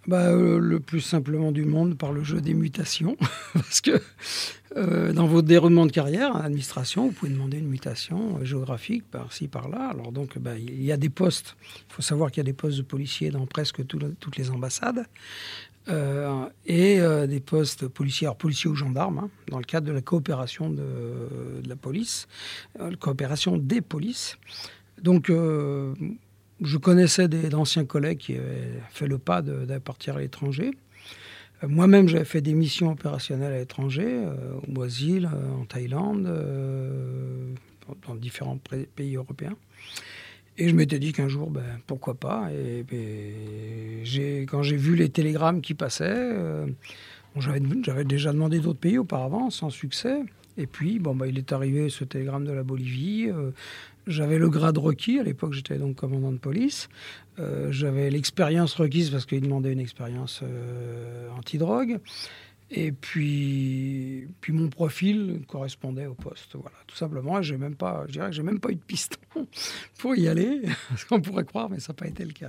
Bah, euh, le plus simplement du monde, par le jeu des mutations. Parce que euh, dans votre déroulement de carrière, en administration, vous pouvez demander une mutation euh, géographique par-ci, par-là. Alors donc, bah, il y a des postes. Il faut savoir qu'il y a des postes de policiers dans presque tout, toutes les ambassades. Euh, et euh, des postes policiers, alors policiers ou gendarmes, hein, dans le cadre de la coopération de, de la police, euh, la coopération des polices. Donc... Euh, Je connaissais des, d'anciens collègues qui avaient fait le pas de, de partir à l'étranger. Euh, moi-même, j'avais fait des missions opérationnelles à l'étranger, euh, au Brésil, euh, en Thaïlande, euh, dans différents pré- pays européens. Et je m'étais dit qu'un jour, ben, pourquoi pas. Et, et j'ai, quand j'ai vu les télégrammes qui passaient, euh, bon, j'avais, j'avais déjà demandé d'autres pays auparavant, sans succès. Et puis, bon, ben, il est arrivé ce télégramme de la Bolivie. Euh, J'avais le grade requis, à l'époque j'étais donc commandant de police. Euh, j'avais l'expérience requise parce qu'il demandait une expérience euh, antidrogue. Et puis, puis mon profil correspondait au poste. Voilà, tout simplement. J'ai même pas, je dirais que j'ai même pas eu de piston pour y aller, parce qu'on pourrait croire, mais ça n'a pas été le cas.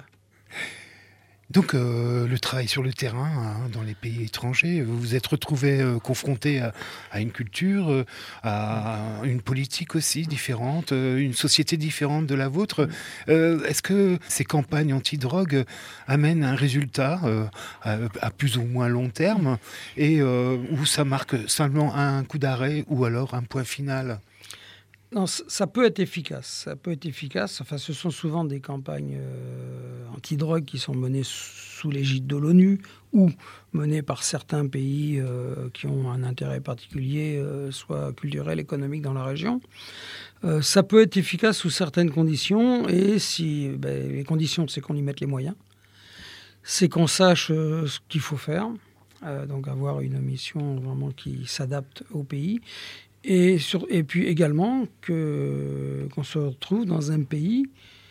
Donc, euh, le travail sur le terrain, hein, dans les pays étrangers, vous vous êtes retrouvé euh, confronté à, à une culture, euh, à une politique aussi différente, euh, une société différente de la vôtre. Euh, est-ce que ces campagnes anti-drogue amènent un résultat euh, à, à plus ou moins long terme, et euh, où ça marque simplement un coup d'arrêt ou alors un point final ? Non, ça peut être efficace. Ça peut être efficace. Enfin, ce sont souvent des campagnes euh, anti-drogue qui sont menées sous l'égide de l'ONU ou menées par certains pays euh, qui ont un intérêt particulier, euh, soit culturel, économique dans la région. Euh, ça peut être efficace sous certaines conditions. Et si ben, les conditions, c'est qu'on y mette les moyens. C'est qu'on sache euh, ce qu'il faut faire. Euh, donc avoir une mission vraiment qui s'adapte au pays. Et, sur, et puis également que, qu'on se retrouve dans un pays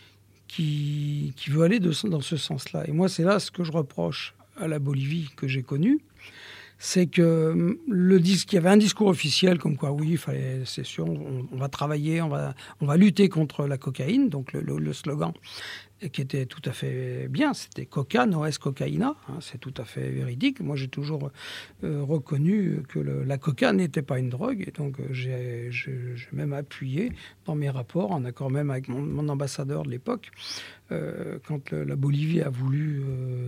qui, qui veut aller de, dans ce sens-là. Et moi, c'est là ce que je reproche à la Bolivie que j'ai connue, c'est que le disque, il y avait un discours officiel comme quoi, oui, il fallait, c'est sûr, on, on va travailler, on va, on va lutter contre la cocaïne, donc le, le, le slogan qui était tout à fait bien, c'était Coca, no es cocaïna, hein, c'est tout à fait véridique. Moi, j'ai toujours euh, reconnu que le, la coca n'était pas une drogue, et donc euh, j'ai, j'ai, j'ai même appuyé dans mes rapports, en accord même avec mon, mon ambassadeur de l'époque, euh, quand le, la Bolivie a voulu euh,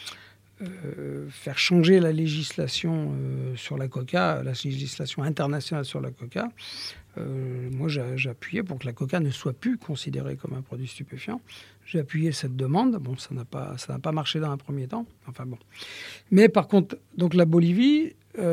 euh, faire changer la législation euh, sur la coca, la législation internationale sur la coca. Euh, moi, j'ai, j'ai appuyé pour que la coca ne soit plus considérée comme un produit stupéfiant. J'ai appuyé cette demande. Bon, ça n'a pas, ça n'a pas marché dans un premier temps. Enfin bon. Mais par contre, donc la Bolivie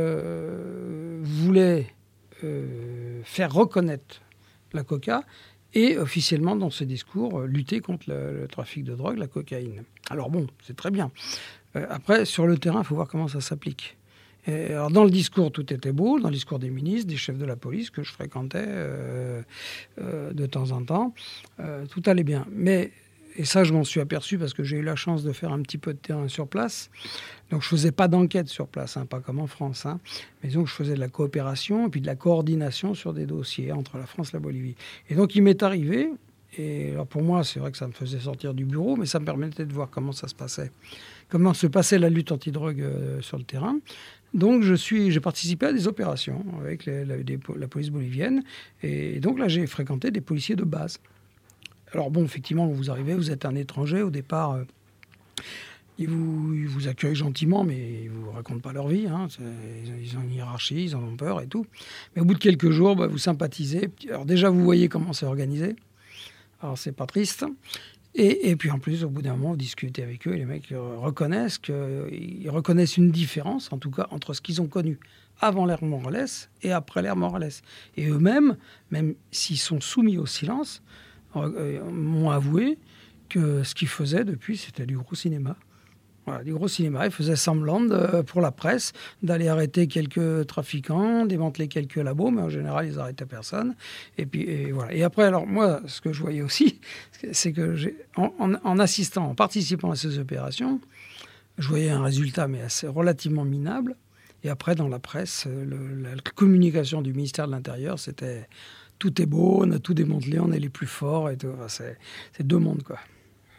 euh, voulait euh, faire reconnaître la coca et officiellement, dans ce discours, lutter contre le, le trafic de drogue, la cocaïne. Alors bon, c'est très bien. Euh, après, sur le terrain, il faut voir comment ça s'applique. Et alors dans le discours, tout était beau, dans le discours des ministres, des chefs de la police que je fréquentais euh, euh, de temps en temps, euh, tout allait bien. Mais, et ça je m'en suis aperçu parce que j'ai eu la chance de faire un petit peu de terrain sur place, donc je ne faisais pas d'enquête sur place, hein, pas comme en France, hein, mais donc je faisais de la coopération et puis de la coordination sur des dossiers entre la France et la Bolivie. Et donc il m'est arrivé, et alors pour moi c'est vrai que ça me faisait sortir du bureau, mais ça me permettait de voir comment ça se passait, comment se passait la lutte antidrogue euh, sur le terrain. Donc, je suis, j'ai participé à des opérations avec les, la, des, la police bolivienne. Et donc là, j'ai fréquenté des policiers de base. Alors bon, effectivement, vous arrivez, vous êtes un étranger. Au départ, euh, ils, vous, ils vous accueillent gentiment, mais ils ne vous racontent pas leur vie. Hein. Ils, ils ont une hiérarchie, ils en ont peur et tout. Mais au bout de quelques jours, bah, vous sympathisez. Alors déjà, vous voyez comment c'est organisé. Alors, c'est pas triste. Et, et puis en plus, au bout d'un moment, vous discutez avec eux et les mecs euh, reconnaissent, que, ils reconnaissent une différence, en tout cas, entre ce qu'ils ont connu avant l'ère Morales et après l'ère Morales. Et eux-mêmes, même s'ils sont soumis au silence, euh, m'ont avoué que ce qu'ils faisaient depuis, c'était du gros cinéma. Voilà, du gros cinéma. Ils faisaient semblant de, pour la presse d'aller arrêter quelques trafiquants, démanteler quelques labos, mais en général, ils n'arrêtaient personne. Et puis, et voilà. Et après, alors moi, ce que je voyais aussi, c'est que j'ai, en, en, en assistant, en participant à ces opérations, je voyais un résultat, mais assez relativement minable. Et après, dans la presse, le, la communication du ministère de l'Intérieur, c'était tout est beau, on a tout démantelé, on est les plus forts et tout. Enfin, c'est, c'est deux mondes, quoi.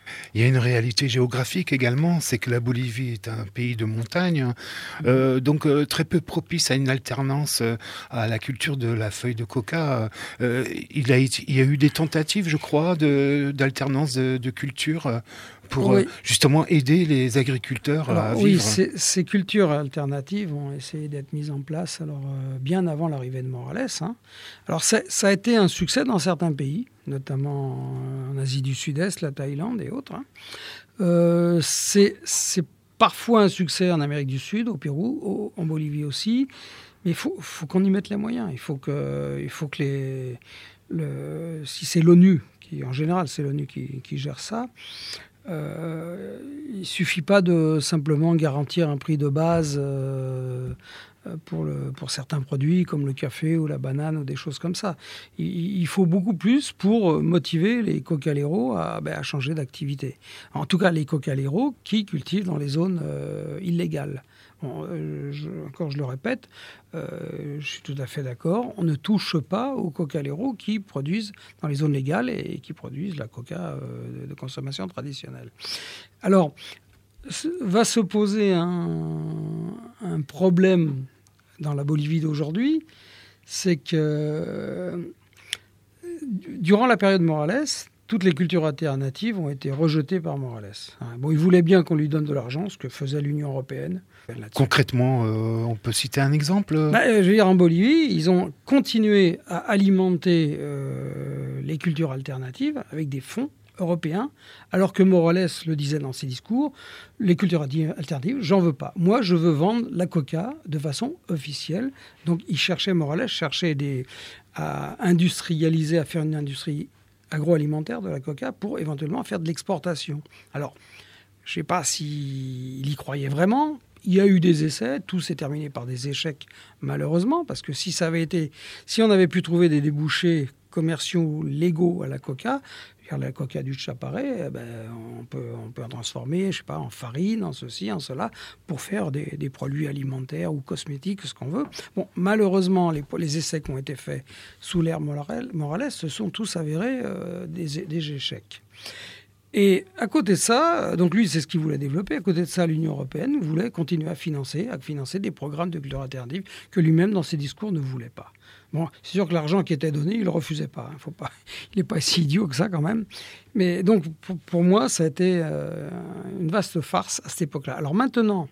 Il y a une réalité géographique également, c'est que la Bolivie est un pays de montagne, euh, donc euh, très peu propice à une alternance euh, à la culture de la feuille de coca. Euh, il, a, il y a eu des tentatives, je crois, de, d'alternance de, de culture euh, pour oui. euh, justement aider les agriculteurs alors, à vivre. Oui, ces, ces cultures alternatives ont essayé d'être mises en place alors, euh, bien avant l'arrivée de Morales. Hein. Alors ça a été un succès dans certains pays, notamment en Asie du Sud-Est, la Thaïlande et autres. Hein. Euh, c'est, c'est parfois un succès en Amérique du Sud, au Pérou, au, en Bolivie aussi, mais il faut, faut qu'on y mette les moyens. Il faut que, il faut que les... Le, si c'est l'ONU, qui, en général c'est l'ONU qui, qui gère ça, euh, il ne suffit pas de simplement garantir un prix de base euh, Pour, le, pour certains produits comme le café ou la banane ou des choses comme ça. Il, il faut beaucoup plus pour motiver les cocaleros à, ben, à changer d'activité. En tout cas, les cocaleros qui cultivent dans les zones euh, illégales. Bon, euh, je, encore, je le répète, euh, je suis tout à fait d'accord. On ne touche pas aux cocaleros qui produisent dans les zones légales et qui produisent la coca euh, de consommation traditionnelle. Alors, va se poser un, un problème dans la Bolivie d'aujourd'hui, c'est que durant la période Morales, toutes les cultures alternatives ont été rejetées par Morales. Bon, il voulait bien qu'on lui donne de l'argent, ce que faisait l'Union européenne. Concrètement, euh, on peut citer un exemple bah, Je veux dire, en Bolivie, ils ont continué à alimenter euh, les cultures alternatives avec des fonds européens, alors que Morales le disait dans ses discours, les cultures alternatives, j'en veux pas. Moi, je veux vendre la coca de façon officielle. Donc, il cherchait, Morales cherchait des, à industrialiser, à faire une industrie agroalimentaire de la coca pour éventuellement faire de l'exportation. Alors, je ne sais pas s'il y croyait vraiment. Il y a eu des essais, tout s'est terminé par des échecs, malheureusement, parce que si ça avait été, si on avait pu trouver des débouchés commerciaux légaux à la coca, la coca du Chaparré, eh ben, on peut, on peut en transformer, je sais pas, en farine, en ceci, en cela, pour faire des, des produits alimentaires ou cosmétiques, ce qu'on veut. Bon, malheureusement, les, les essais qui ont été faits sous l'ère Morales se sont tous avérés euh, des, des échecs. Et à côté de ça, donc lui, c'est ce qu'il voulait développer. À côté de ça, l'Union européenne voulait continuer à financer, à financer des programmes de culture alternative que lui-même, dans ses discours, ne voulait pas. Bon, c'est sûr que l'argent qui était donné, il ne le refusait pas. Faut pas. Il n'est pas si idiot que ça, quand même. Mais donc, pour, pour moi, ça a été euh, une vaste farce à cette époque-là. Alors maintenant,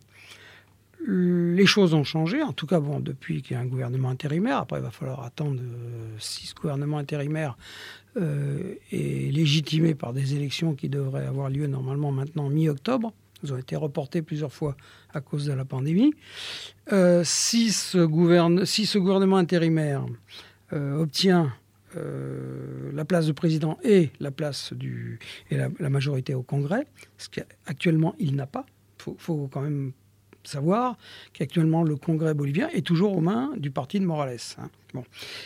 les choses ont changé. En tout cas, bon, depuis qu'il y a un gouvernement intérimaire. Après, il va falloir attendre euh, si ce gouvernement intérimaire euh, est légitimé par des élections qui devraient avoir lieu normalement maintenant mi-octobre. Elles ont été reportées plusieurs fois à cause de la pandémie. Euh, si, ce gouverne, si ce gouvernement intérimaire euh, obtient euh, la place de président et la place du et la, la majorité au Congrès, ce qu'actuellement il n'a pas, il faut, faut quand même savoir qu'actuellement le Congrès bolivien est toujours aux mains du parti de Morales. Hein. Bon.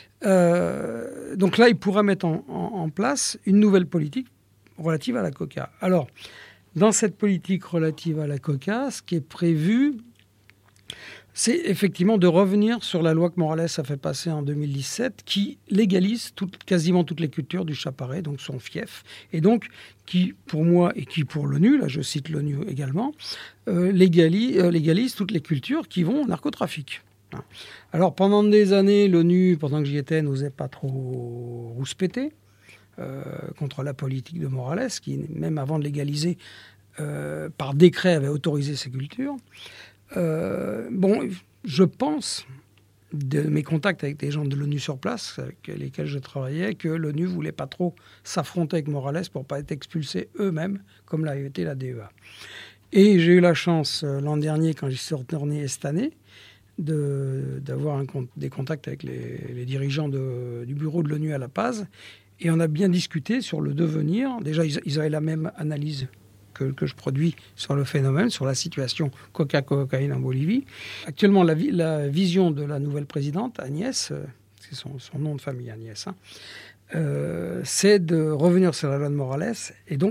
Euh, donc là, il pourra mettre en, en, en place une nouvelle politique relative à la coca. Alors, dans cette politique relative à la coca, ce qui est prévu, c'est effectivement de revenir sur la loi que Morales a fait passer en deux mille dix-sept, qui légalise tout, quasiment toutes les cultures du Chaparré, donc son fief, et donc qui, pour moi, et qui pour l'ONU, là je cite l'ONU également, euh, légalise, euh, légalise toutes les cultures qui vont au narcotrafic. Alors pendant des années, l'ONU, pendant que j'y étais, n'osait pas trop rouspéter. Euh, contre la politique de Morales, qui, même avant de légaliser, euh, par décret, avait autorisé ces cultures. Euh, bon, je pense, de mes contacts avec des gens de l'ONU sur place, avec lesquels je travaillais, que l'ONU ne voulait pas trop s'affronter avec Morales pour ne pas être expulsés eux-mêmes, comme l'a été la D E A. Et j'ai eu la chance, euh, l'an dernier, quand j'y suis retourné cette année, de, d'avoir un, des contacts avec les, les dirigeants de, du bureau de l'ONU à La Paz. Et on a bien discuté sur le devenir. Déjà, ils, ils avaient la même analyse que, que je produis sur le phénomène, sur la situation coca-cocaïne en Bolivie. Actuellement, la, la vision de la nouvelle présidente, Agnès, euh, c'est son, son nom de famille, Agnès, hein, euh, c'est de revenir sur la loi de Morales et donc,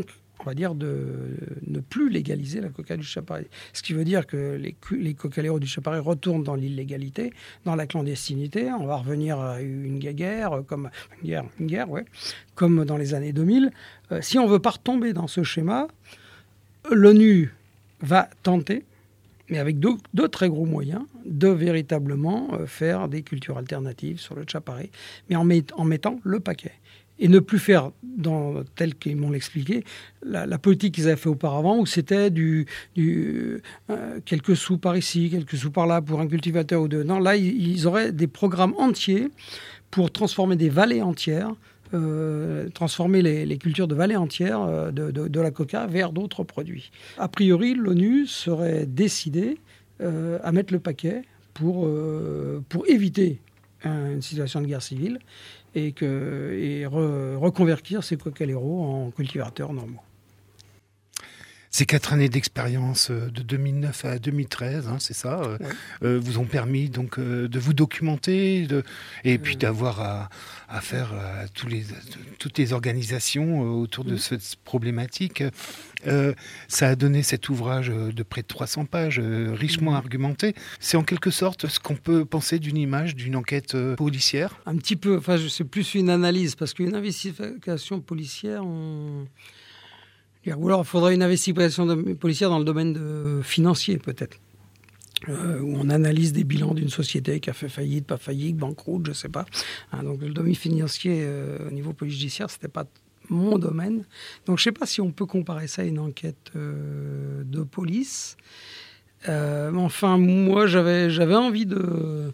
on va dire, de ne plus légaliser la coca du Chaparrais. Ce qui veut dire que les, les cocaleros du Chaparrais retournent dans l'illégalité, dans la clandestinité. On va revenir à une guerre, comme, une guerre, une guerre, ouais, comme dans les années deux mille. Euh, si on ne veut pas retomber dans ce schéma, l'ONU va tenter, mais avec deux, deux très gros moyens, de véritablement euh, faire des cultures alternatives sur le Chaparrais, mais en, met, en mettant le paquet. Et ne plus faire, dans, tel qu'ils m'ont expliqué, la, la politique qu'ils avaient fait auparavant, où c'était du, du euh, quelques sous par ici, quelques sous par là pour un cultivateur ou deux. Non, là, ils, ils auraient des programmes entiers pour transformer des vallées entières, euh, transformer les, les cultures de vallées entières euh, de, de, de la coca vers d'autres produits. A priori, l'ONU serait décidée euh, à mettre le paquet pour, euh, pour éviter un, une situation de guerre civile et, que, et re, reconvertir ces cocaleros en cultivateurs normaux. Ces quatre années d'expérience de deux mille neuf à deux mille treize, hein, c'est ça, euh, ouais. euh, vous ont permis donc euh, de vous documenter de, et puis euh... d'avoir à, à faire à tous les, toutes les organisations autour de oui. cette problématique. Euh, ça a donné cet ouvrage de près de trois cents pages, euh, richement mmh. argumenté. C'est en quelque sorte ce qu'on peut penser d'une image, d'une enquête euh, policière. Un petit peu, enfin c'est plus une analyse, parce qu'une investigation policière, on... ou alors il faudrait une investigation de, policière dans le domaine de, financier peut-être, euh, où on analyse des bilans d'une société qui a fait faillite, pas faillite, banqueroute, je ne sais pas. Hein, donc le domaine financier euh, au niveau police judiciaire, ce n'était pas mon domaine. Donc je ne sais pas si on peut comparer ça à une enquête euh, de police. Euh, mais enfin, moi, j'avais, j'avais envie de,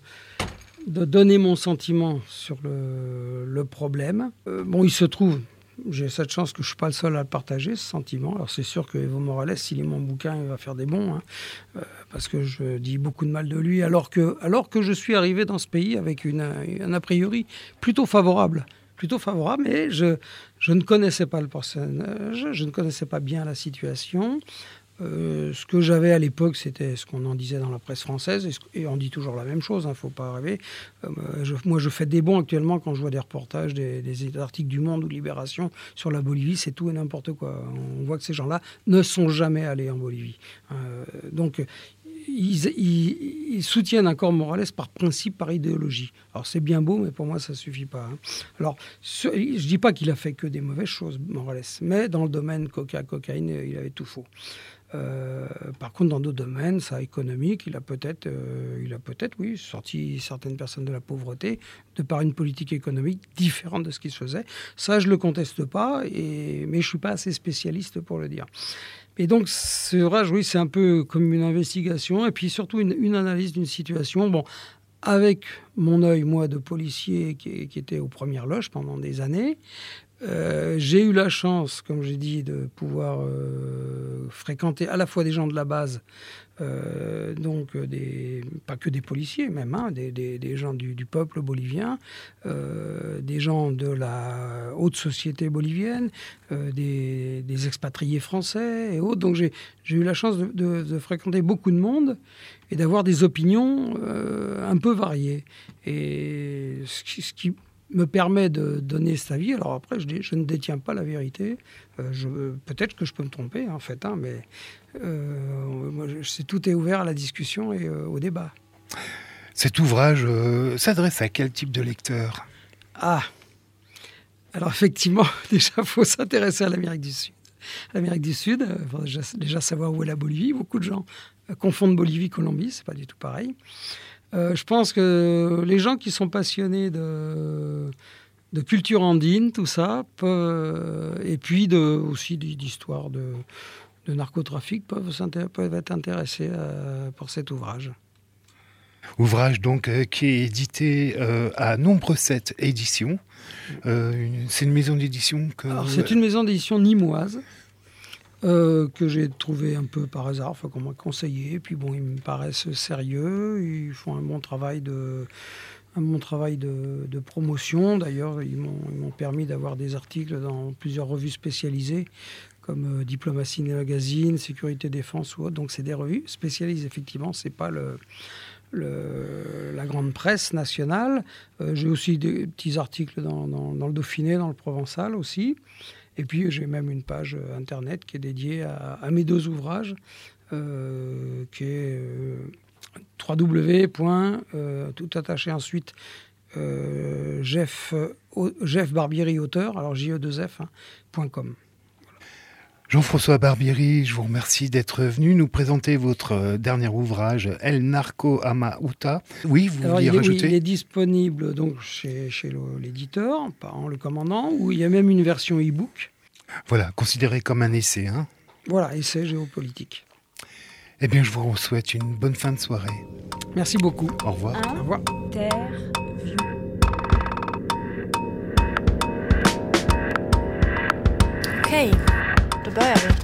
de donner mon sentiment sur le, le problème. Euh, bon, il se trouve, j'ai cette chance que je ne suis pas le seul à le partager, ce sentiment. Alors c'est sûr que Evo Morales, s'il lit mon bouquin, il va faire des bons, hein, euh, parce que je dis beaucoup de mal de lui, alors que, alors que je suis arrivé dans ce pays avec une, un a priori plutôt favorable. plutôt favorable, mais je, je ne connaissais pas le personnage, je ne connaissais pas bien la situation. Euh, ce que j'avais à l'époque, c'était ce qu'on en disait dans la presse française, et, ce, et on dit toujours la même chose, il hein, ne faut pas rêver. Euh, je, moi, je fais des bons actuellement quand je vois des reportages, des, des articles du Monde ou Libération sur la Bolivie, c'est tout et n'importe quoi. On voit que ces gens-là ne sont jamais allés en Bolivie. Euh, donc, Ils, ils, ils soutiennent encore Morales par principe, par idéologie. Alors c'est bien beau, mais pour moi ça ne suffit pas. Hein. Alors ce, je ne dis pas qu'il a fait que des mauvaises choses, Morales, mais dans le domaine coca, cocaïne, il avait tout faux. Euh, par contre, dans d'autres domaines, ça économique, il a peut-être, euh, il a peut-être, oui, sorti certaines personnes de la pauvreté de par une politique économique différente de ce qui se faisait. Ça, je le conteste pas, et, mais je suis pas assez spécialiste pour le dire. Et donc, ce ouvrage, oui, c'est un peu comme une investigation, et puis surtout une, une analyse d'une situation. Bon, avec mon œil, moi, de policier qui, qui était aux premières loges pendant des années. Euh, j'ai eu la chance, comme j'ai dit, de pouvoir euh, fréquenter à la fois des gens de la base, euh, donc des, pas que des policiers même, hein, des, des, des gens du, du peuple bolivien, euh, des gens de la haute société bolivienne, euh, des, des expatriés français et autres. Donc j'ai, j'ai eu la chance de, de, de fréquenter beaucoup de monde et d'avoir des opinions euh, un peu variées. Et ce qui... Ce qui me permet de donner cet avis. Alors après, je, dis, je ne détiens pas la vérité. Euh, je, peut-être que je peux me tromper, en fait, hein, mais euh, moi, je, c'est, tout est ouvert à la discussion et euh, au débat. Cet ouvrage euh, s'adresse à quel type de lecteur ? Ah, alors effectivement, déjà, il faut s'intéresser à l'Amérique du Sud. À L'Amérique du Sud, il faut déjà, déjà savoir où est la Bolivie. Beaucoup de gens euh, confondent Bolivie et Colombie, c'est pas du tout pareil. Euh, je pense que les gens qui sont passionnés de, de culture andine, tout ça, peuvent, et puis de, aussi d'histoire de, de narcotrafic, peuvent, peuvent être intéressés à, pour cet ouvrage. Ouvrage donc euh, qui est édité euh, à Nombre sept éditions. Euh, une, c'est une maison d'édition que... Alors, c'est une maison d'édition nîmoise. Euh, que j'ai trouvé un peu par hasard, enfin qu'on m'a conseillé. Puis bon, ils me paraissent sérieux, ils font un bon travail de, un bon travail de, de promotion. D'ailleurs, ils m'ont, ils m'ont permis d'avoir des articles dans plusieurs revues spécialisées, comme euh, Diplomatie Magazine, Sécurité Défense ou autre. Donc c'est des revues spécialisées, effectivement, c'est pas le... Le, la grande presse nationale. Euh, j'ai aussi des petits articles dans, dans, dans le Dauphiné, dans le Provençal aussi. Et puis j'ai même une page internet qui est dédiée à, à mes deux ouvrages, euh, qui est euh, w w w. tout attaché ensuite, euh, Jeff, euh, Jeff Barbieri, auteur, alors J E deux F, hein, point com. Jean-François Barbieri, je vous remercie d'être venu nous présenter votre dernier ouvrage, El Narco Amauta. Oui, vous Alors, vouliez il est, rajouter oui, il est disponible donc chez, chez le, l'éditeur, en le commandant, où il y a même une version e-book. Voilà, considéré comme un essai. Hein. Voilà, essai géopolitique. Eh bien, je vous souhaite une bonne fin de soirée. Merci beaucoup. Au revoir. Un, Au revoir. Interview. Cave, de Beuerin.